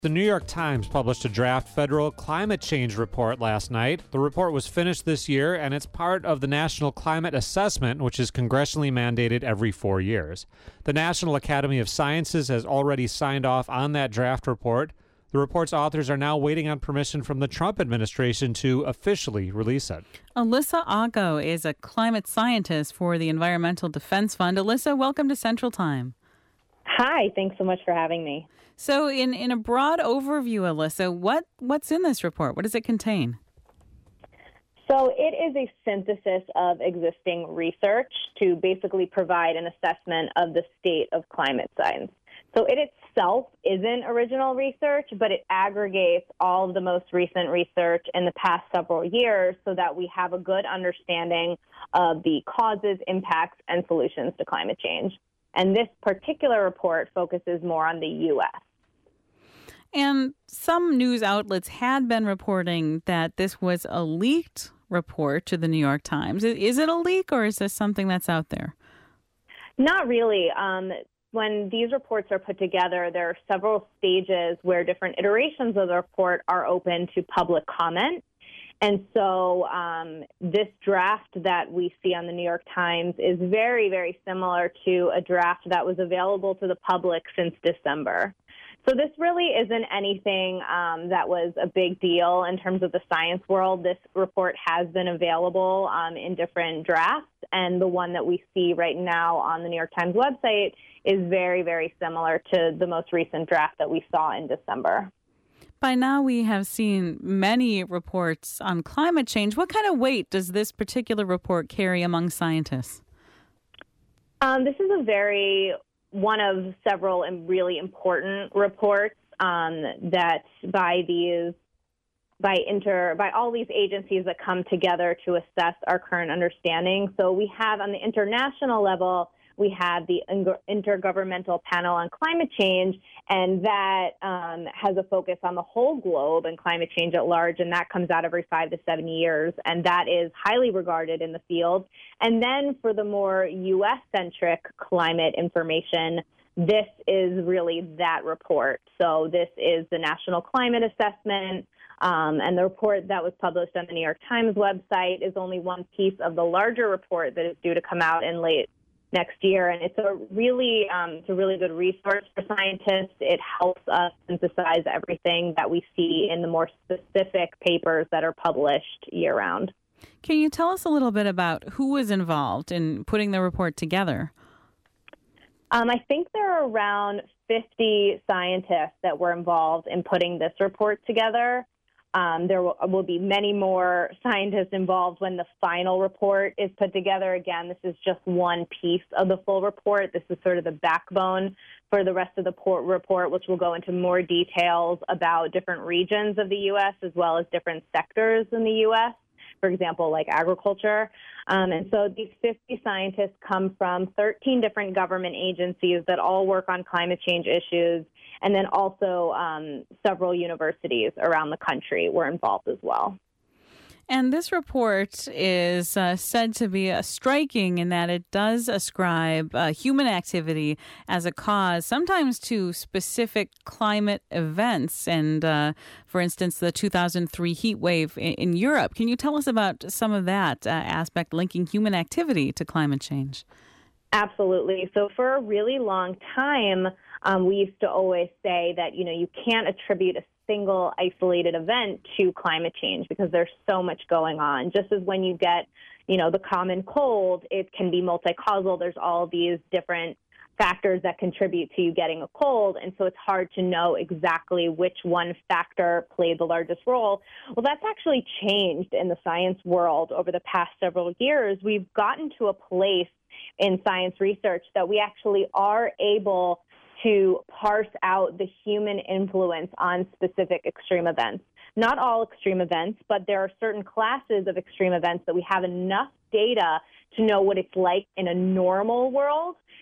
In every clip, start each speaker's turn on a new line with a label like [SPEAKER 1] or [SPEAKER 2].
[SPEAKER 1] The New York Times published a draft federal climate change report last night. The report was finished this year, and it's part of the National Climate Assessment, which is congressionally mandated every 4 years. The National Academy of Sciences has already signed off on that draft report. The report's authors are now waiting on permission from the Trump administration to officially release it.
[SPEAKER 2] Alyssa Aggo is a climate scientist for the Environmental Defense Fund. Alyssa, welcome to Central Time.
[SPEAKER 3] Hi, thanks so much for having me.
[SPEAKER 2] So in a broad overview, Alyssa, what's in this report? What does it contain?
[SPEAKER 3] So it is a synthesis of existing research to basically provide an assessment of the state of climate science. So it itself isn't original research, but it aggregates all of the most recent research in the past several years so that we have a good understanding of the causes, impacts, and solutions to climate change. And this particular report focuses more on the U.S.
[SPEAKER 2] And some news outlets had been reporting that this was a leaked report to the New York Times. Is it a leak, or is this something that's out there?
[SPEAKER 3] Not really. When these reports are put together, there are several stages where different iterations of the report are open to public comment. And so this draft that we see on the New York Times is very, very similar to a draft that was available to the public since December. So this really isn't anything that was a big deal in terms of the science world. This report has been available in different drafts, and the one that we see right now on the New York Times website is very, very similar to the most recent draft that we saw in December.
[SPEAKER 2] By now, we have seen many reports on climate change. What kind of weight does this particular report carry among scientists?
[SPEAKER 3] This is one of several really important reports that by all these agencies that come together to assess our current understanding. So we have on the international level, we have the Intergovernmental Panel on Climate Change, and that has a focus on the whole globe and climate change at large, and that comes out every 5 to 7 years, and that is highly regarded in the field. And then for the more U.S.-centric climate information, this is really that report. So this is the National Climate Assessment, and the report that was published on the New York Times website is only one piece of the larger report that is due to come out in late next year, and it's a really good resource for scientists. It helps us synthesize everything that we see in the more specific papers that are published year-round.
[SPEAKER 2] Can you tell us a little bit about who was involved in putting the report together?
[SPEAKER 3] I think there are around 50 scientists that were involved in putting this report together. There will be many more scientists involved when the final report is put together. Again, this is just one piece of the full report. This is sort of the backbone for the rest of the report, which will go into more details about different regions of the U.S. as well as different sectors in the U.S., for example, like agriculture. And so these 50 scientists come from 13 different government agencies that all work on climate change issues. And then also several universities around the country were involved as well.
[SPEAKER 2] And this report is said to be striking in that it does ascribe human activity as a cause, sometimes to specific climate events. And for instance, the 2003 heat wave in Europe. Can you tell us about some of that aspect linking human activity to climate change?
[SPEAKER 3] Absolutely. So for a really long time, we used to always say that, you can't attribute a single isolated event to climate change because there's so much going on. Just as when you get, the common cold, it can be multi-causal. There's all these different factors that contribute to you getting a cold, and so it's hard to know exactly which one factor played the largest role. Well, that's actually changed in the science world over the past several years. We've gotten to a place in science research that we actually are able to parse out the human influence on specific extreme events. Not all extreme events, but there are certain classes of extreme events that we have enough data to know what it's like in a normal world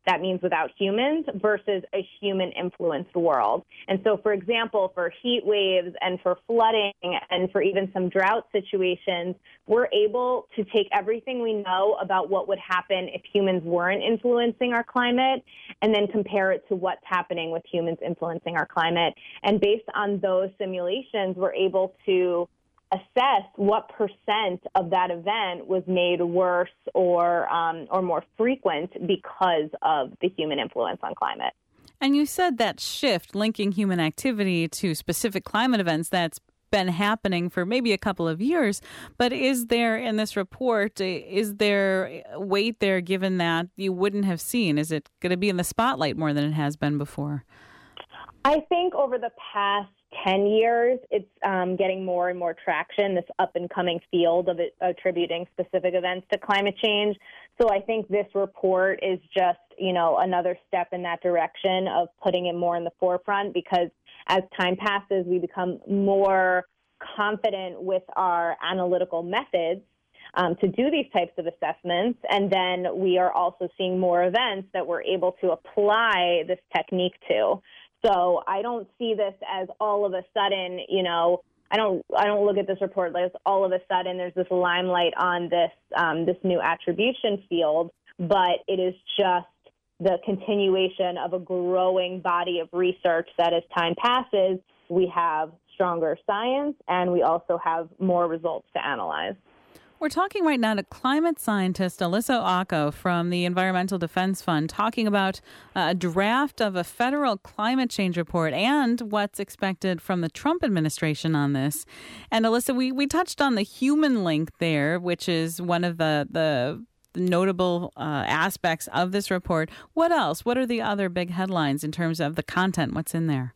[SPEAKER 3] that means without humans, versus a human-influenced world. And so, for example, for heat waves and for flooding and for even some drought situations, we're able to take everything we know about what would happen if humans weren't influencing our climate and then compare it to what's happening with humans influencing our climate. And based on those simulations, we're able to assess what percent of that event was made worse or more frequent because of the human influence on climate.
[SPEAKER 2] And you said that shift linking human activity to specific climate events, that's been happening for maybe a couple of years. But is there, in this report, is there weight there given that you wouldn't have seen? Is it going to be in the spotlight more than it has been before?
[SPEAKER 3] I think over the past 10 years, it's getting more and more traction, this up-and-coming field of attributing specific events to climate change. So I think this report is just, another step in that direction of putting it more in the forefront, because as time passes, we become more confident with our analytical methods to do these types of assessments. And then we are also seeing more events that we're able to apply this technique to. So I don't see this as all of a sudden, I don't look at this report like all of a sudden there's this limelight on this new attribution field, but it is just the continuation of a growing body of research that as time passes, we have stronger science and we also have more results to analyze.
[SPEAKER 2] We're talking right now to climate scientist Alyssa Ocko from the Environmental Defense Fund, talking about a draft of a federal climate change report and what's expected from the Trump administration on this. And Alyssa, we touched on the human link there, which is one of the notable aspects of this report. What else? What are the other big headlines in terms of the content? What's in there?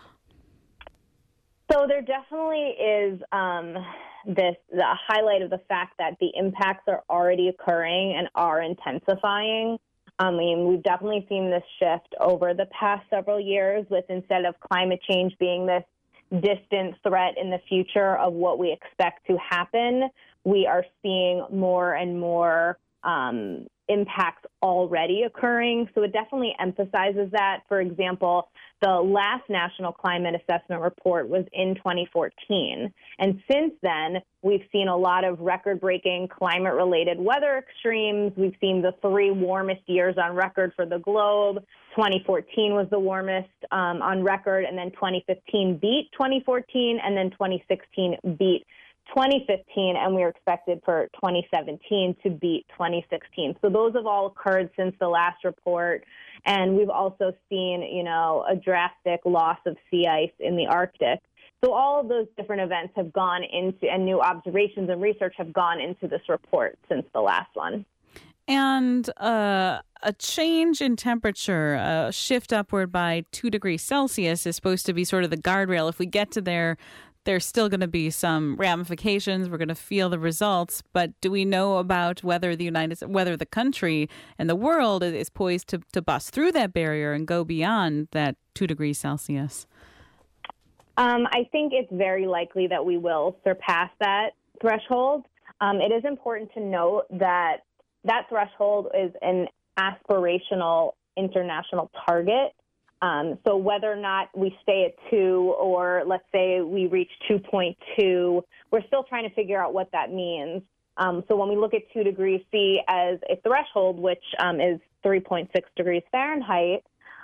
[SPEAKER 3] So there definitely is the highlight of the fact that the impacts are already occurring and are intensifying. We've definitely seen this shift over the past several years, with instead of climate change being this distant threat in the future of what we expect to happen, we are seeing more and more impacts already occurring. So it definitely emphasizes that. For example, the last National Climate Assessment Report was in 2014. And since then, we've seen a lot of record-breaking climate-related weather extremes. We've seen the 3 warmest years on record for the globe. 2014 was the warmest on record, and then 2015 beat 2014, and then 2016 beat 2015, and we are expected for 2017 to beat 2016. So those have all occurred since the last report. And we've also seen, a drastic loss of sea ice in the Arctic. So all of those different events have gone into, and new observations and research have gone into this report since the last one.
[SPEAKER 2] And a change in temperature, a shift upward by 2 degrees Celsius is supposed to be sort of the guardrail. If we get to there, there's still going to be some ramifications. We're going to feel the results. But do we know about whether the country and the world is poised to bust through that barrier and go beyond that 2 degrees Celsius?
[SPEAKER 3] I think it's very likely that we will surpass that threshold. It is important to note that that threshold is an aspirational international target. So whether or not we stay at 2 or let's say we reach 2.2, we're still trying to figure out what that means. So when we look at 2 degrees C as a threshold, which is 3.6 degrees Fahrenheit,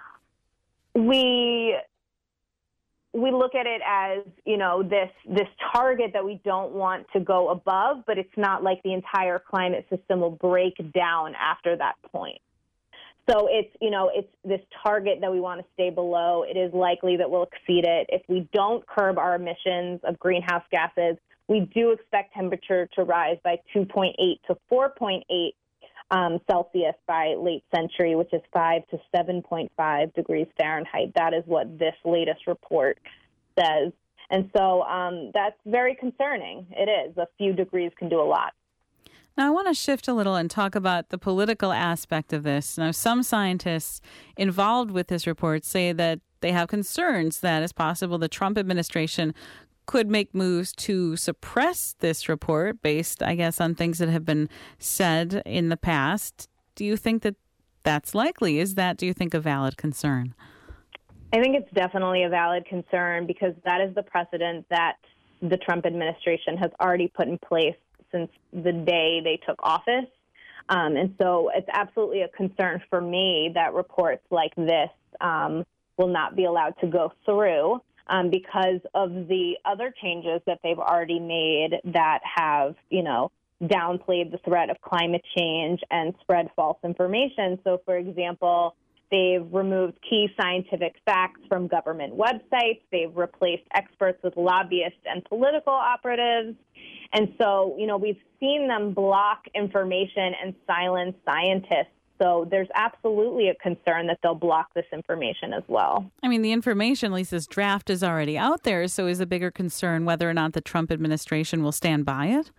[SPEAKER 3] we look at it as, this target that we don't want to go above, but it's not like the entire climate system will break down after that point. So it's this target that we want to stay below. It is likely that we'll exceed it. If we don't curb our emissions of greenhouse gases, we do expect temperature to rise by 2.8 to 4.8 Celsius by late century, which is 5 to 7.5 degrees Fahrenheit. That is what this latest report says. And so that's very concerning. It is. A few degrees can do a lot.
[SPEAKER 2] Now, I want to shift a little and talk about the political aspect of this. Now, some scientists involved with this report say that they have concerns that it's possible the Trump administration could make moves to suppress this report based, I guess, on things that have been said in the past. Do you think that that's likely. Is that, do you think, a valid concern?
[SPEAKER 3] I think it's definitely a valid concern because that is the precedent that the Trump administration has already put in place since the day they took office. And so it's absolutely a concern for me that reports like this will not be allowed to go through because of the other changes that they've already made that have, downplayed the threat of climate change and spread false information. So, for example, they've removed key scientific facts from government websites. They've replaced experts with lobbyists and political operatives. And so, we've seen them block information and silence scientists. So there's absolutely a concern that they'll block this information as well.
[SPEAKER 2] I mean, the information, Lisa's draft is already out there. So is a bigger concern whether or not the Trump administration will stand by it?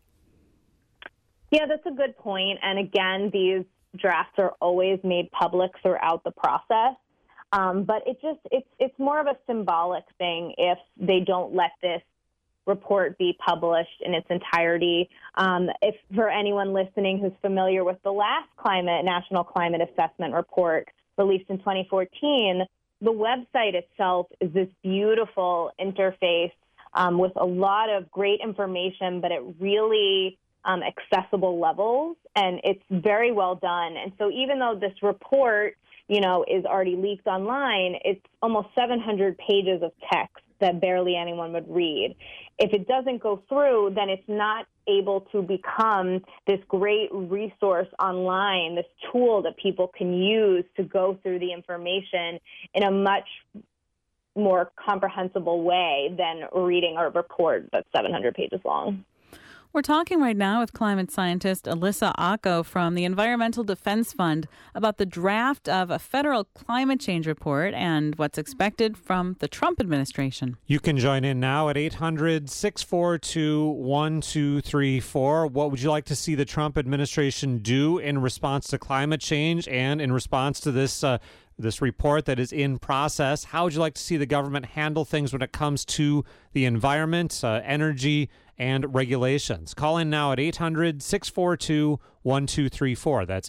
[SPEAKER 3] Yeah, that's a good point. And again, these drafts are always made public throughout the process. But it's more of a symbolic thing if they don't let this report be published in its entirety. If for anyone listening who's familiar with the last National Climate Assessment Report released in 2014, the website itself is this beautiful interface with a lot of great information, but at really accessible levels, and it's very well done. And so even though this report, is already leaked online, it's almost 700 pages of text that barely anyone would read. If it doesn't go through, then it's not able to become this great resource online, this tool that people can use to go through the information in a much more comprehensible way than reading a report that's 700 pages long.
[SPEAKER 2] We're talking right now with climate scientist Alyssa Ocko from the Environmental Defense Fund about the draft of a federal climate change report and what's expected from the Trump administration.
[SPEAKER 1] You can join in now at 800-642-1234. What would you like to see the Trump administration do in response to climate change and in response to this report that is in process? How would you like to see the government handle things when it comes to the environment, energy, and regulations? Call in now at 800-642-1234. That's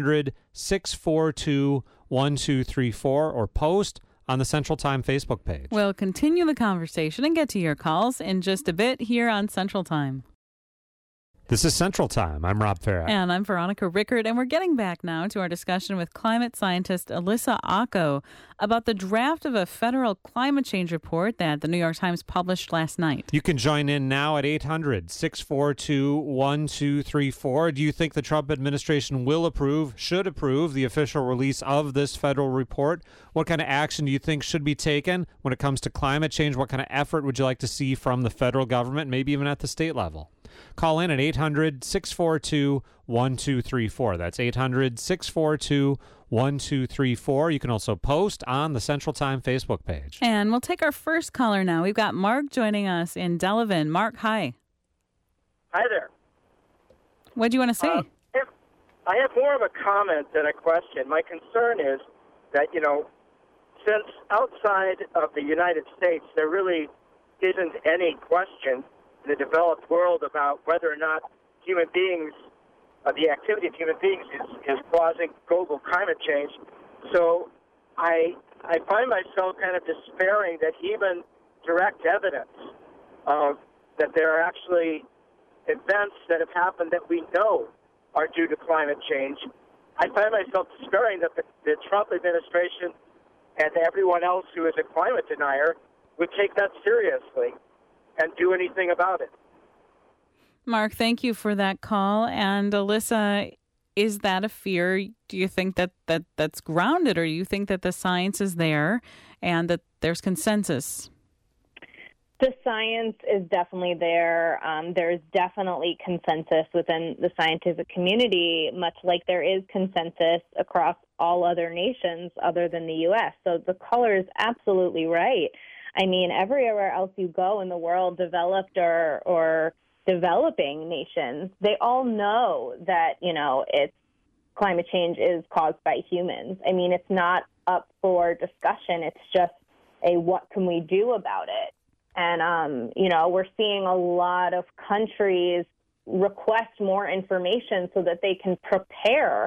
[SPEAKER 1] 800-642-1234 or post on the Central Time Facebook page.
[SPEAKER 2] We'll continue the conversation and get to your calls in just a bit here on Central Time.
[SPEAKER 1] This is Central Time. I'm Rob Farah.
[SPEAKER 2] And I'm Veronica Rickard, and we're getting back now to our discussion with climate scientist Alyssa Ocko about the draft of a federal climate change report that the New York Times published last night.
[SPEAKER 1] You can join in now at 800-642-1234. Do you think the Trump administration should approve the official release of this federal report? What kind of action do you think should be taken when it comes to climate change? What kind of effort would you like to see from the federal government, maybe even at the state level? Call in at 800-642-1234. That's 800-642-1234. You can also post on the Central Time Facebook page.
[SPEAKER 2] And we'll take our first caller now. We've got Mark joining us in Delavan. Mark, hi.
[SPEAKER 4] Hi there.
[SPEAKER 2] What do you want to say?
[SPEAKER 4] I have more of a comment than a question. My concern is that, since outside of the United States, there really isn't any question in the developed world about whether or not human beings, the activity of human beings is causing global climate change. So I find myself kind of despairing that even direct evidence that there are actually events that have happened that we know are due to climate change, I find myself despairing that the Trump administration and everyone else who is a climate denier would take that seriously and do anything about it.
[SPEAKER 2] Mark, thank you for that call. And Alyssa, is that a fear? Do you think that's grounded, or do you think that the science is there and that there's consensus?
[SPEAKER 3] The science is definitely there. There's definitely consensus within the scientific community, much like there is consensus across all other nations other than the U.S. So the caller is absolutely right. I mean, everywhere else you go in the world, developed or developing nations, they all know that, climate change is caused by humans. I mean, it's not up for discussion. It's just what can we do about it? And, we're seeing a lot of countries request more information so that they can prepare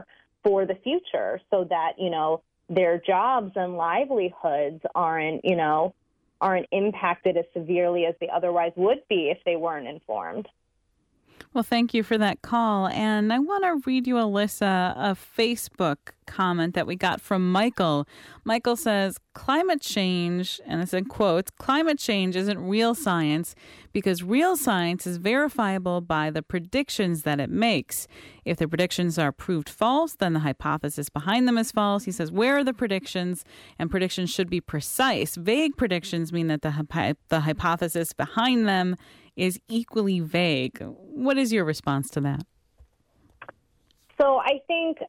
[SPEAKER 3] for the future so that, their jobs and livelihoods aren't impacted as severely as they otherwise would be if they weren't informed.
[SPEAKER 2] Well, thank you for that call. And I want to read you, Alyssa, a Facebook comment that we got from Michael. Michael says, climate change, and it's in quotes, climate change isn't real science because real science is verifiable by the predictions that it makes. If the predictions are proved false, then the hypothesis behind them is false. He says, where are the predictions? And predictions should be precise. Vague predictions mean that the hypothesis behind them is equally vague. What is your response to that?
[SPEAKER 3] So I think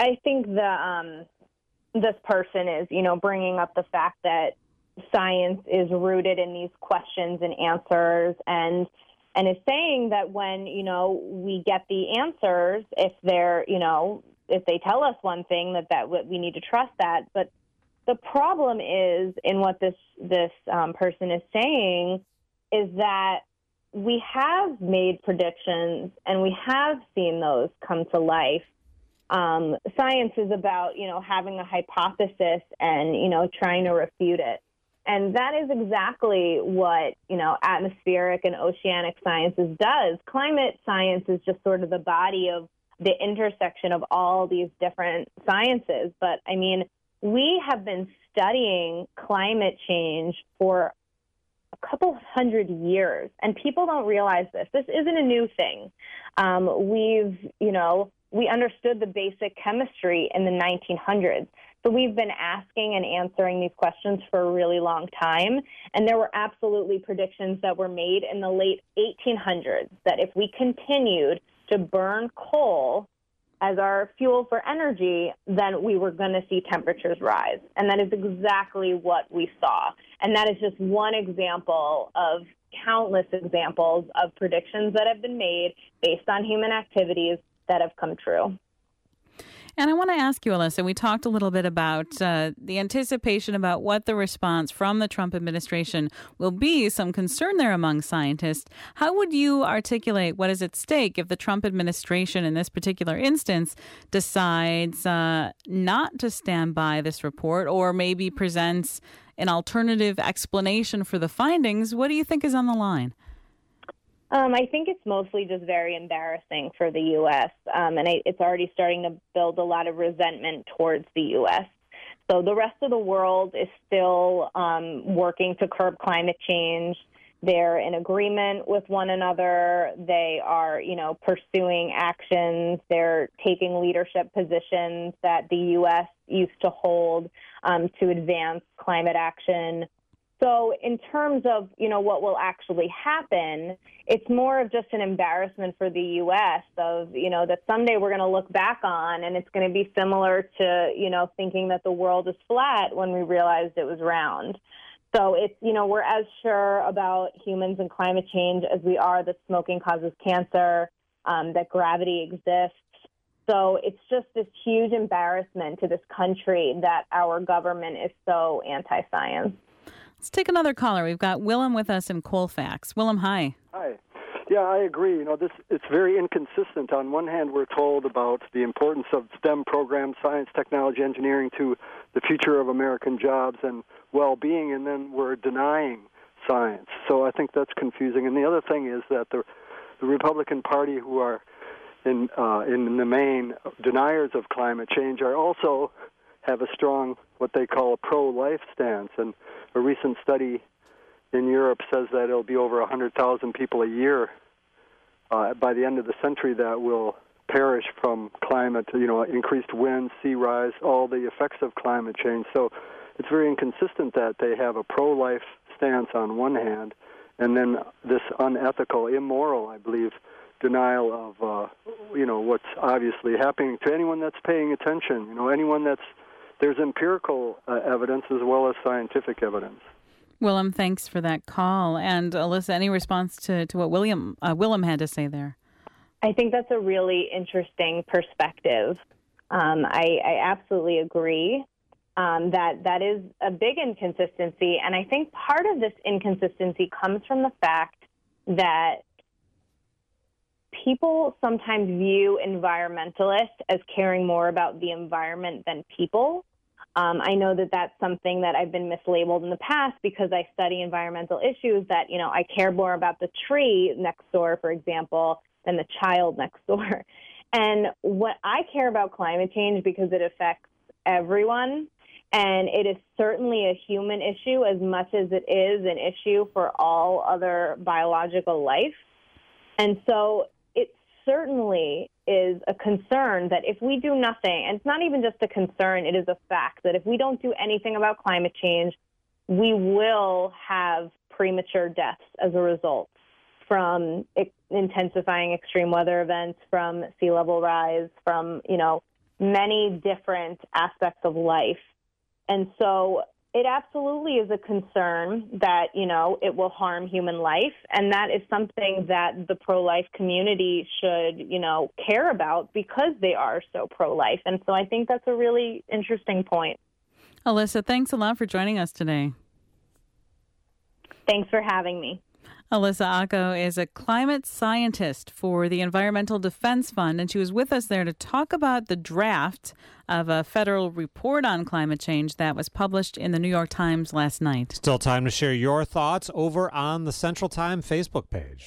[SPEAKER 3] this person is, bringing up the fact that science is rooted in these questions and answers, and is saying that when, we get the answers, if they're, if they tell us one thing, that we need to trust that. But the problem is in what this person is saying is that we have made predictions and we have seen those come to life. Science is about, having a hypothesis and, trying to refute it. And that is exactly what, atmospheric and oceanic sciences does. Climate science is just sort of the body of the intersection of all these different sciences. But, we have been studying climate change for a couple hundred years, and people don't realize this. This isn't a new thing. We understood the basic chemistry in the 1900s. So we've been asking and answering these questions for a really long time. And there were absolutely predictions that were made in the late 1800s that if we continued to burn coal as our fuel for energy, then we were going to see temperatures rise. And that is exactly what we saw. And that is just one example of countless examples of predictions that have been made based on human activities that have come true.
[SPEAKER 2] And I want to ask you, Alyssa, we talked a little bit about the anticipation about what the response from the Trump administration will be, some concern there among scientists. How would you articulate what is at stake if the Trump administration in this particular instance decides not to stand by this report or maybe presents an alternative explanation for the findings? What do you think is on the line?
[SPEAKER 3] I think it's mostly just very embarrassing for the U.S., and it's already starting to build a lot of resentment towards the U.S. So the rest of the world is still working to curb climate change. They're in agreement with one another. They are, pursuing actions. They're taking leadership positions that the U.S. used to hold to advance climate action. So in terms of, what will actually happen, it's more of just an embarrassment for the U.S. of, that someday we're going to look back on and it's going to be similar to, thinking that the world is flat when we realized it was round. So it's, we're as sure about humans and climate change as we are that smoking causes cancer, that gravity exists. So it's just this huge embarrassment to this country that our government is so anti-science.
[SPEAKER 2] Let's take another caller. We've got Willem with us in Colfax. Willem, hi.
[SPEAKER 5] Hi. Yeah, I agree. It's very inconsistent. On one hand, we're told about the importance of STEM programs, science, technology, engineering, to the future of American jobs and well-being, and then we're denying science. So I think that's confusing. And the other thing is that the Republican Party, who are in the main deniers of climate change, are also have a strong, what they call a pro-life stance. And a recent study in Europe says that it'll be over 100,000 people a year by the end of the century that will perish from climate, increased wind, sea rise, all the effects of climate change. So it's very inconsistent that they have a pro-life stance on one hand, and then this unethical, immoral, I believe, denial of, what's obviously happening to anyone that's paying attention, there's empirical evidence as well as scientific evidence.
[SPEAKER 2] Willem, thanks for that call. And Alyssa, any response to what Willem had to say there?
[SPEAKER 3] I think that's a really interesting perspective. I absolutely agree that is a big inconsistency. And I think part of this inconsistency comes from the fact that people sometimes view environmentalists as caring more about the environment than people. I know that that's something that I've been mislabeled in the past because I study environmental issues, that, I care more about the tree next door, for example, than the child next door. And what I care about climate change because it affects everyone, and it is certainly a human issue as much as it is an issue for all other biological life. And so it certainly is a concern that if we do nothing, and it's not even just a concern, it is a fact that if we don't do anything about climate change, we will have premature deaths as a result from intensifying extreme weather events, from sea level rise, from, many different aspects of life. And so it absolutely is a concern that, it will harm human life. And that is something that the pro-life community should, care about because they are so pro-life. And so I think that's a really interesting point.
[SPEAKER 2] Alyssa, thanks a lot for joining us today.
[SPEAKER 3] Thanks for having me.
[SPEAKER 2] Alyssa Ocko is a climate scientist for the Environmental Defense Fund, and she was with us there to talk about the draft of a federal report on climate change that was published in the New York Times last night.
[SPEAKER 1] Still time to share your thoughts over on the Central Time Facebook page.